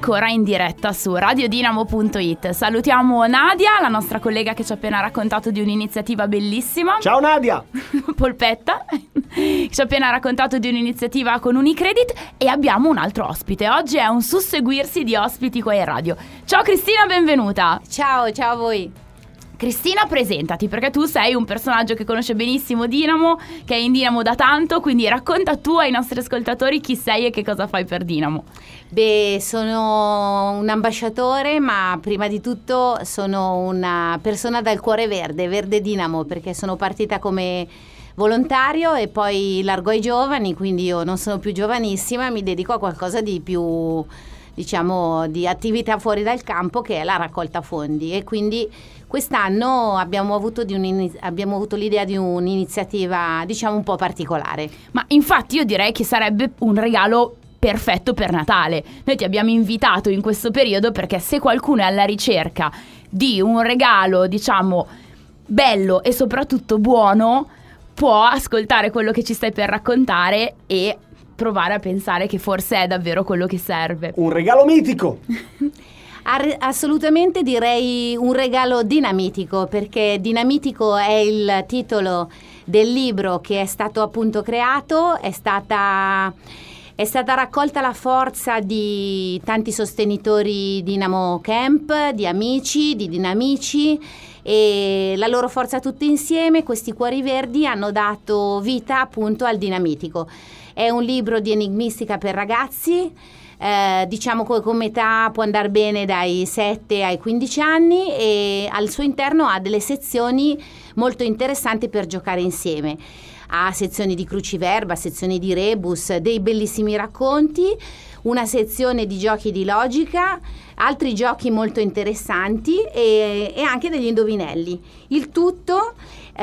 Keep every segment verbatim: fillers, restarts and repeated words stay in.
ancora in diretta su radio dinamo punto it. Salutiamo Nadia, la nostra collega che ci ha appena raccontato di un'iniziativa bellissima. Ciao Nadia! Polpetta, ci ha appena raccontato di un'iniziativa con Unicredit e abbiamo un altro ospite. Oggi è un susseguirsi di ospiti qua in radio. Ciao Cristina, benvenuta! Ciao, ciao a voi! Cristina, presentati, perché tu sei un personaggio che conosce benissimo Dinamo, che è in Dinamo da tanto, quindi racconta tu ai nostri ascoltatori chi sei e che cosa fai per Dinamo. Beh, sono un ambasciatore, ma prima di tutto sono una persona dal cuore verde, verde Dinamo, perché sono partita come volontario e poi largo ai giovani, quindi io non sono più giovanissima, mi dedico a qualcosa di più, diciamo, di attività fuori dal campo, che è la raccolta fondi, e quindi quest'anno abbiamo avuto, di un, abbiamo avuto l'idea di un'iniziativa, diciamo, un po' particolare. Ma infatti io direi che sarebbe un regalo perfetto per Natale. Noi ti abbiamo invitato in questo periodo perché se qualcuno è alla ricerca di un regalo, diciamo, bello e soprattutto buono, può ascoltare quello che ci stai per raccontare e provare a pensare che forse è davvero quello che serve. Un regalo mitico! Assolutamente, direi un regalo dinamitico, perché dinamitico è il titolo del libro che è stato appunto creato, è stata, è stata raccolta la forza di tanti sostenitori Dinamo Camp, di amici, di dinamici, e la loro forza tutti insieme, questi cuori verdi, hanno dato vita appunto al dinamitico. È un libro di enigmistica per ragazzi. Eh, diciamo che come età può andare bene dai sette ai quindici anni, e al suo interno ha delle sezioni molto interessanti per giocare insieme. Ha sezioni di cruciverba, sezioni di rebus, dei bellissimi racconti, una sezione di giochi di logica, altri giochi molto interessanti e, e anche degli indovinelli. Il tutto,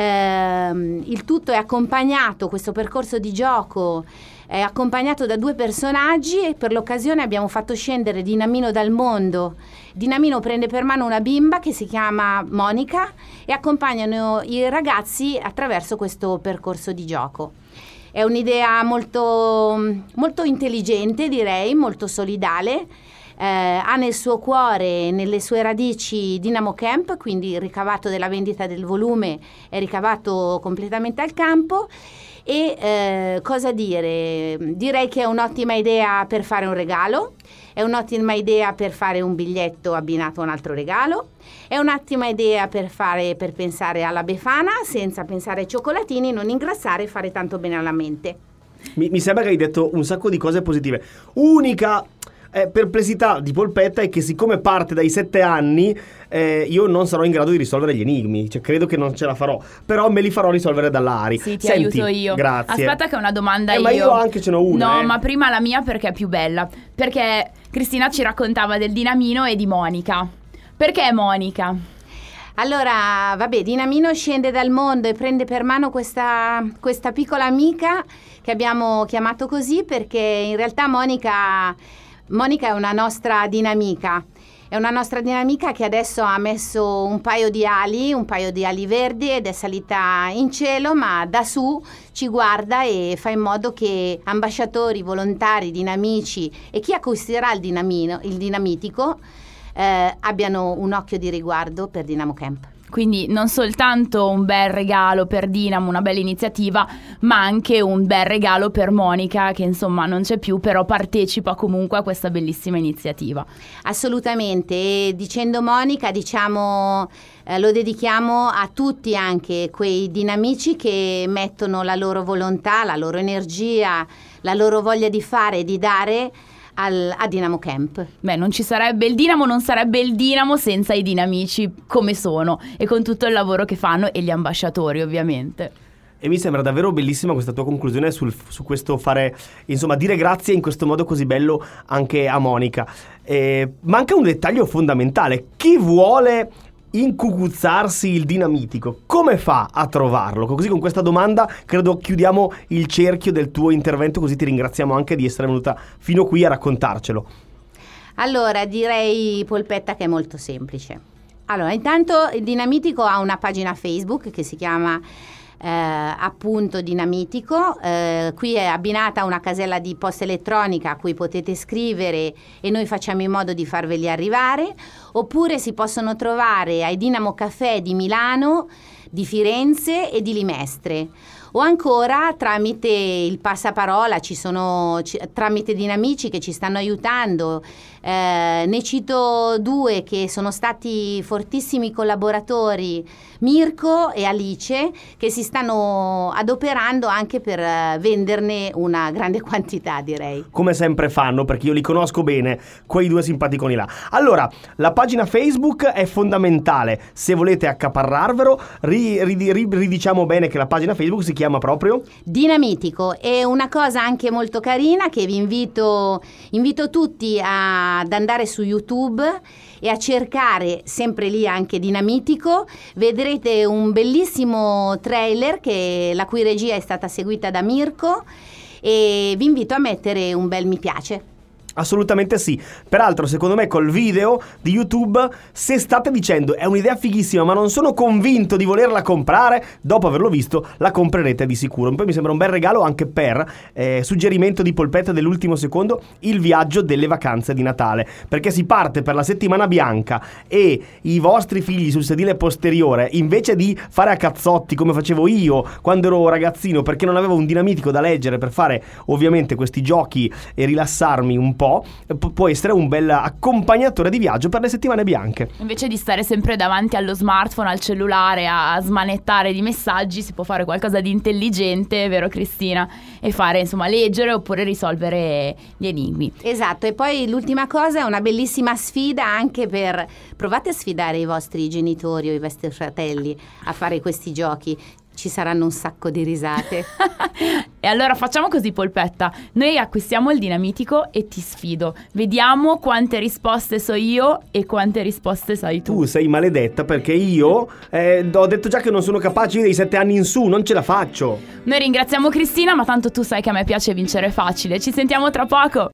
ehm, il tutto è accompagnato, questo percorso di gioco è accompagnato da due personaggi, e per l'occasione abbiamo fatto scendere Dinamino dal mondo. Dinamino prende per mano una bimba che si chiama Monica e accompagnano i ragazzi attraverso questo percorso di gioco. È un'idea molto, molto intelligente, direi, molto solidale. Eh, ha nel suo cuore, nelle sue radici, Dinamo Camp, quindi il ricavato della vendita del volume è ricavato completamente al campo. E eh, cosa dire? Direi che è un'ottima idea per fare un regalo, è un'ottima idea per fare un biglietto abbinato a un altro regalo, è un'ottima idea per fare, per pensare alla Befana senza pensare ai cioccolatini, non ingrassare e fare tanto bene alla mente. Mi, mi sembra che hai detto un sacco di cose positive. Unica eh, perplessità di Polpetta è che siccome parte dai sette anni eh, io non sarò in grado di risolvere gli enigmi, cioè credo che non ce la farò, però me li farò risolvere dalla Ari. Sì, ti Senti, aiuto io. Grazie. Aspetta che è una domanda eh, io. Ma io anche ce n'ho una. No, eh. ma prima la mia perché è più bella. Perché Cristina ci raccontava del Dinamino e di Monica. Perché Monica? Allora, vabbè, Dinamino scende dal mondo e prende per mano questa, questa piccola amica che abbiamo chiamato così perché in realtà Monica, Monica è una nostra dinamica. È una nostra dinamica che adesso ha messo un paio di ali, un paio di ali verdi ed è salita in cielo, ma da su ci guarda e fa in modo che ambasciatori, volontari, dinamici e chi acquisterà il dinamino, il dinamitico eh, abbiano un occhio di riguardo per Dinamo Camp. Quindi non soltanto un bel regalo per Dinamo, una bella iniziativa, ma anche un bel regalo per Monica, che insomma non c'è più, però partecipa comunque a questa bellissima iniziativa. Assolutamente, e dicendo Monica, diciamo, eh, lo dedichiamo a tutti, anche quei dinamici che mettono la loro volontà, la loro energia, la loro voglia di fare e di dare Al, a Dinamo Camp. Beh, non ci sarebbe il Dinamo, non sarebbe il Dinamo senza i dinamici come sono e con tutto il lavoro che fanno e gli ambasciatori ovviamente. E mi sembra davvero bellissima questa tua conclusione sul, su questo fare, insomma, dire grazie in questo modo così bello anche a Monica. Eh, manca un dettaglio fondamentale: chi vuole incucuzzarsi il dinamitico, come fa a trovarlo? Così con questa domanda credo chiudiamo il cerchio del tuo intervento, così ti ringraziamo anche di essere venuta fino qui a raccontarcelo. Allora, direi, Polpetta, che è molto semplice. Allora, intanto il dinamitico ha una pagina Facebook che si chiama eh, appunto dinamitico. Eh, qui è abbinata una casella di posta elettronica a cui potete scrivere e noi facciamo in modo di farveli arrivare, oppure si possono trovare ai Dinamo Café di Milano, di Firenze e di Limestre, o ancora tramite il passaparola, ci sono ci, tramite Dinamici che ci stanno aiutando. Eh, ne cito due che sono stati fortissimi collaboratori, Mirko e Alice, che si stanno adoperando anche per eh, venderne una grande quantità, direi. Come sempre fanno, perché io li conosco bene, quei due simpaticoni là. Allora, la pagina Facebook è fondamentale. Se volete accaparrarvelo, ri, ri, ri, ridiciamo bene che la pagina Facebook si chiama proprio Dinamitico. È una cosa anche molto carina che vi invito, invito tutti a ad andare su YouTube e a cercare sempre lì anche Dinamitico. Vedrete un bellissimo trailer che, la cui regia è stata seguita da Mirko, e vi invito a mettere un bel mi piace. Assolutamente sì. Peraltro, secondo me, col video di YouTube, se state dicendo è un'idea fighissima ma non sono convinto di volerla comprare, dopo averlo visto la comprerete di sicuro. Poi mi sembra un bel regalo anche per eh, suggerimento di polpetta dell'ultimo secondo, il viaggio delle vacanze di Natale, perché si parte per la settimana bianca e i vostri figli sul sedile posteriore, invece di fare a cazzotti come facevo io quando ero ragazzino, perché non avevo un dinamitico da leggere per fare ovviamente questi giochi e rilassarmi un po', può essere un bel accompagnatore di viaggio per le settimane bianche. Invece di stare sempre davanti allo smartphone, al cellulare, a smanettare di messaggi, si può fare qualcosa di intelligente, vero Cristina? E fare, insomma, leggere oppure risolvere gli enigmi. Esatto. E poi l'ultima cosa è una bellissima sfida anche per... provate a sfidare i vostri genitori o i vostri fratelli a fare questi giochi. Ci saranno un sacco di risate. E allora facciamo così, polpetta. Noi acquistiamo il dinamitico e ti sfido. Vediamo quante risposte so io e quante risposte sai tu. Tu sei maledetta, perché io eh, ho detto già che non sono capace, io dei sette anni in su, non ce la faccio. Noi ringraziamo Cristina, ma tanto tu sai che a me piace vincere facile. Ci sentiamo tra poco.